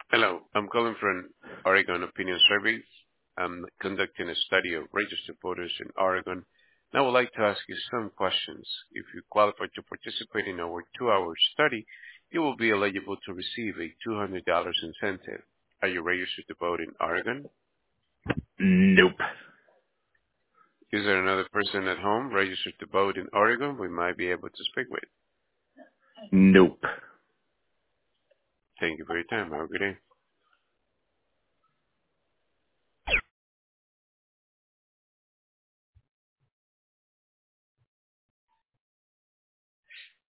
Hello, I'm calling from Oregon Opinion Surveys. I'm conducting a study of registered voters in Oregon, and I would like to ask you some questions. If you qualify to participate in our 2-hour study, you will be eligible to receive a $200 incentive. Are you registered to vote in Oregon? Nope. Is there another person at home registered to vote in Oregon we might be able to speak with? Nope. Thank you for your time. Have a good day.